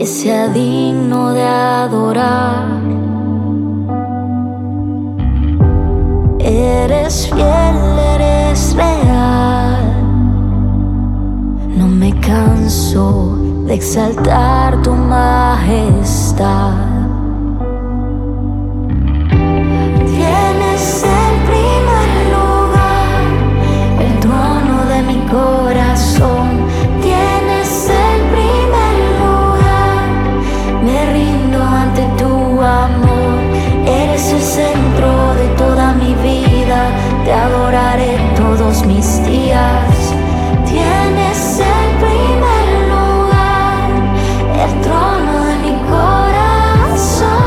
que sea digno de adorar. Eres fiel, eres real. No me canso de exaltar tu majestad. Tienes el primer lugar, el trono de mi corazón. Tienes el primer lugar, me rindo ante tu amor. Eres el centro de toda mi vida, te adoraré todos mis días. Tienes el primer lugar, el trono de mi corazón.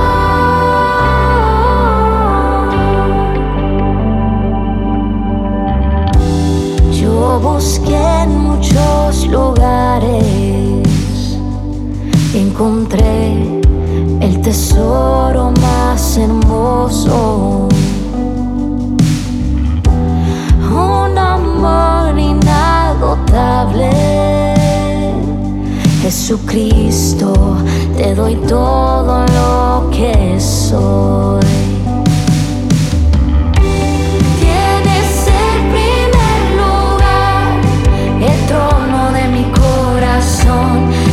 Yo busqué en muchos lugares, encontré el tesoro más hermoso. Un amor inagotable. Jesucristo, te doy todo lo que soy. Tienes el primer lugar, el trono de mi corazón.